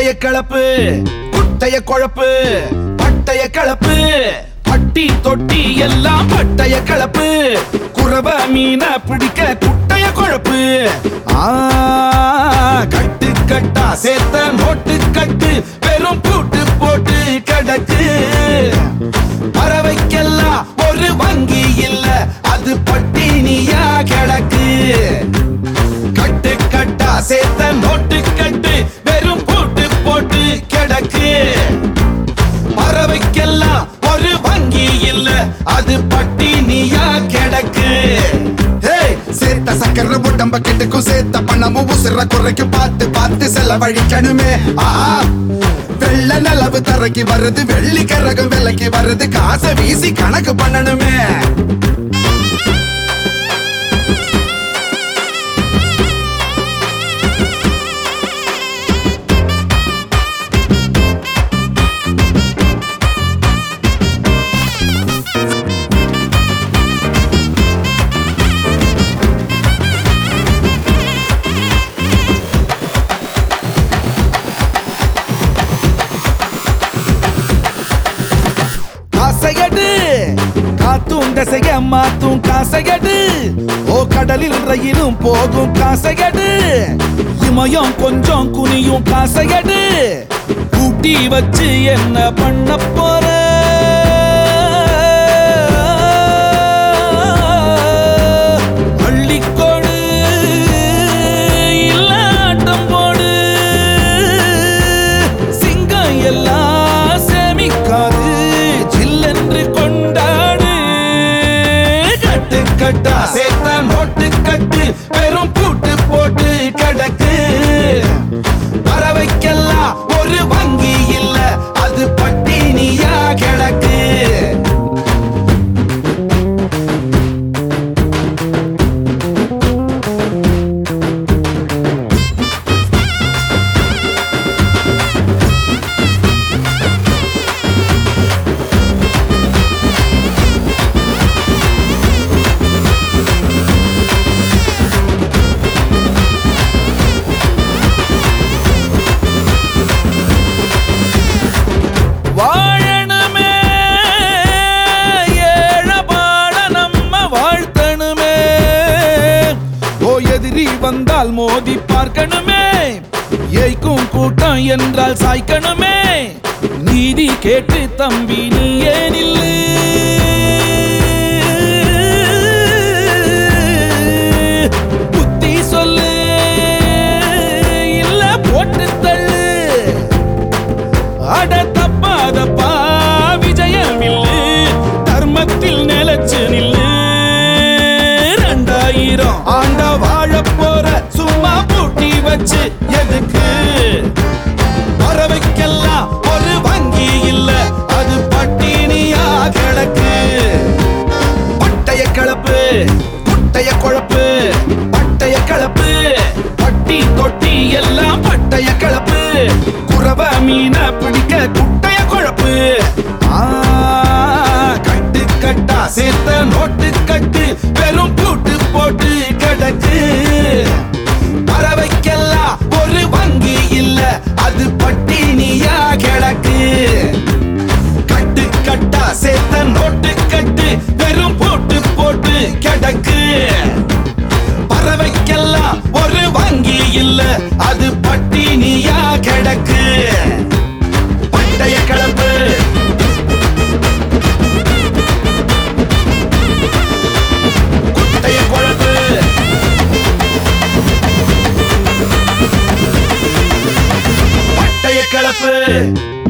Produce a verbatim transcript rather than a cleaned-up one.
பட்டைய கலப்பு குட்டைய குழப்பு பட்டைய கலப்பு பட்டி தொட்டி எல்லாம் பட்டைய கலப்பு குறவ மீன பிடிக்க குட்டைய குழப்பு கட்டு கட்டா சேர்த்த நோட்டு கட்டு வெறும் பூட்டு போட்டு கிடக்கு பறவைக்கெல்லாம் ஒரு வங்கி இல்ல அது பட்டினியா கிடக்கு கட்டு கட்டா சேர்த்த நோட்டு கட்டு வெறும் பூட்டு போட்டு கிடக்கு பறவைக்கெல்லாம் ஒரு வங்கி இல்ல அது பட்டினியா கிடக்கு சேர்த்த சக்கர உடம்ப கெட்டுக்கும் சேர்த்த பணமும் உசுர குறைக்கு பார்த்து பார்த்து செலவழிக்கணுமே வெள்ள நிலவு தரைக்கு வருது வெள்ளி கரகம் விலைக்கு வருது காசை வீசி கணக்கு பண்ணணுமே காத்தும் தசைய மாத்தும் காசையடு ஓ கடலில் ரயிலும் போகும் காசையடு இமயம் கொஞ்சம் குனியும் காசையடு கூட்டி வச்சு என்ன பண்ண போற அள்ளிக்கோடு இல்ல ஆட்டம் போடு சிங்கம் எல்லாம் சேமிக்காது ஜில்லென்று கொண்டாடு கட்டா சேர்த்த நோட்டு கட்டு வெறும் பூட்டு போட்டு கிடக்கு பறவைக்கெல்லாம் ஒரு வங்கி இல்ல அது பட்டினியா கிடக்கு வந்தால் மோதி பார்க்கணுமே ஏய்க்கும் கூட்டம் என்றால் சாய்க்கணுமே நீதி கேட்டு தம்பி நீ ஏன் இல்லை புத்தி சொல்லு இல்ல போட்டு தள்ளு அட தப்பாதப்பா விஜயம் இல்லை தர்மத்தில் நிலச்சு நில்லு ரெண்டாயிரம் ஆண்ட வாழ போற சும்மா பூட்டி வச்சு எதுக்கு பறவைக்கெல்லாம் ஒரு வங்கி இல்ல அது பட்டினியா கிடக்கு பட்டைய கலப்பு குட்டைய குழப்பு பட்டைய கலப்பு பட்டி தொட்டி எல்லாம் பட்டைய கலப்பு குறவ மீன பிடிக்க குட்டைய குழப்பு கட்டு கட்டா சேர்த்த நோட்டு கட்டு வெறும் பூட்டு போட்டு கிடக்கு பறவைக்கெல்லாம் ஒரு வங்கி இல்ல அது பட்டினியா கிடக்கு கட்டு கட்டா சேர்த்த நோட்டு கட்டு வெறும் பூட்டு போட்டு கிடக்கு பறவைக்கெல்லாம் ஒரு வங்கி இல்ல அது பட்டினியா கிடக்கு பட்டைய கலப்பு கலப்பு